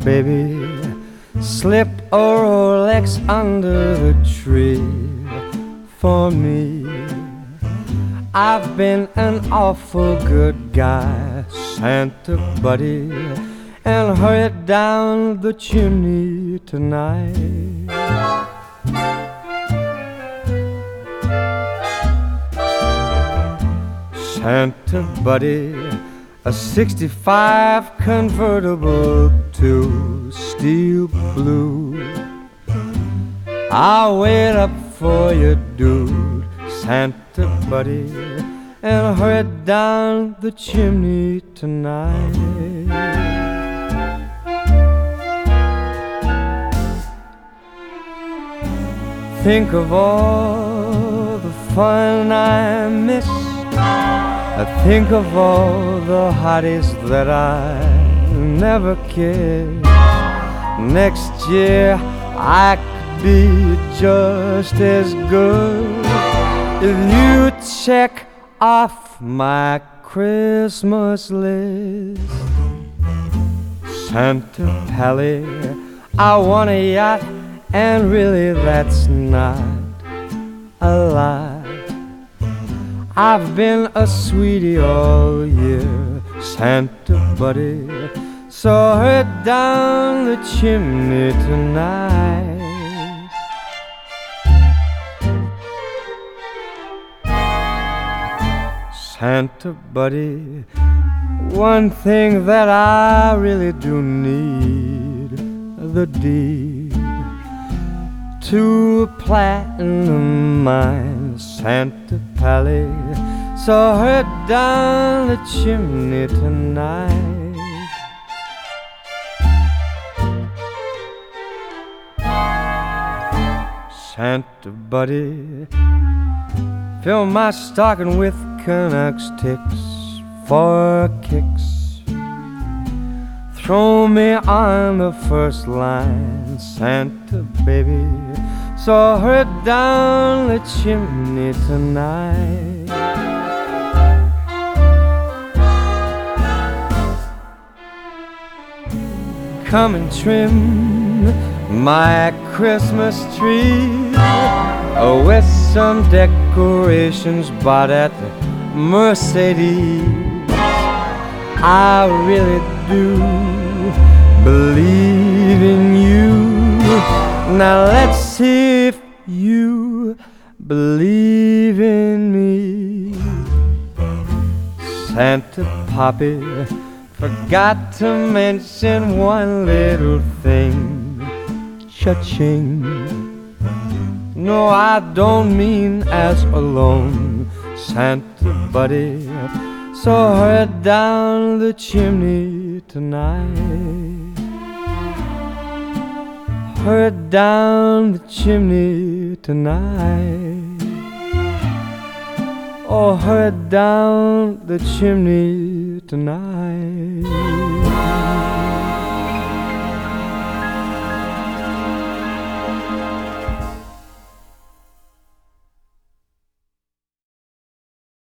baby, slip a Rolex under the tree for me. I've been an awful good guy, Santa buddy, and hurried down the chimney tonight. Santa buddy, a 65 convertible to steel blue. I'll wait up for you, dude, Santa buddy, and hurry down the chimney tonight. Think of all the fun I missed. I think of all the hotties that I never kissed. Next year I could be just as good if you check off my Christmas list. Santa Pally, I want a yacht, and really that's not a lie. I've been a sweetie all year, Santa buddy, so hurry down the chimney tonight. Santa buddy, one thing that I really do need, the deed to a platinum mine, Santa Pally, so hurry down the chimney tonight. Santa buddy, fill my stocking with Canucks ticks for kicks. Throw me on the first line, Santa baby, so hurry down the chimney tonight. Come and trim my Christmas tree with some decorations bought at the Mercedes. I really do believe in you. Now let's see if you believe in me. Santa Poppy forgot to mention one little thing, cha-ching. No, I don't mean as alone, Santa buddy, so hurry down the chimney tonight. Hurry down the chimney tonight. Oh, hurry down the chimney tonight.